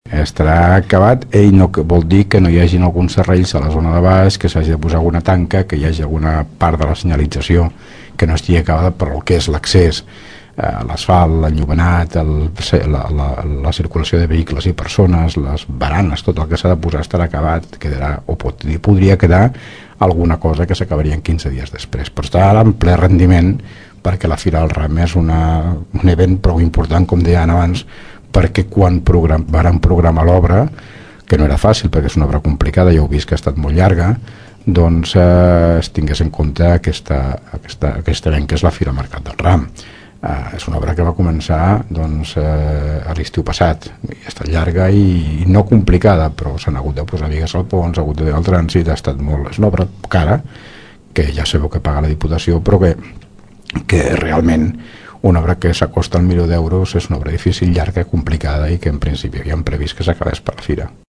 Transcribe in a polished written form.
Estarà acabat, no vol dir que no hi hagin alguns serrells a la zona de baix, que s'hagi de posar alguna tanca, que hi hagi alguna part de la senyalització que no estigui acabada per el que és l'accés, l'asfalt, l'enllumenat, la circulació de vehicles i persones, les baranes, tot el que s'ha de posar estarà acabat, quedarà, o podria quedar alguna cosa que s'acabaria en 15 dies després, però està ara en ple rendiment, perquè la Fira del Ram és un event prou important, com deien abans, perquè quan varen programar l'obra, que no era fàcil perquè és una obra complicada, ja heu vist que ha estat molt llarga, doncs es tingués en compte aquest event que és la Fira Mercat del Ram. És una obra que va començar a l'estiu passat, i ha estat llarga i no complicada, però s'han hagut de posar bigues al pont, s'ha hagut de dir el trànsit, ha estat molt... És una obra cara, que ja sabeu que paga la Diputació, però que realment una obra que s'acosta al milió d'euros és una obra difícil, llarga, complicada i que en principi havíem previst que s'acabés per la Fira.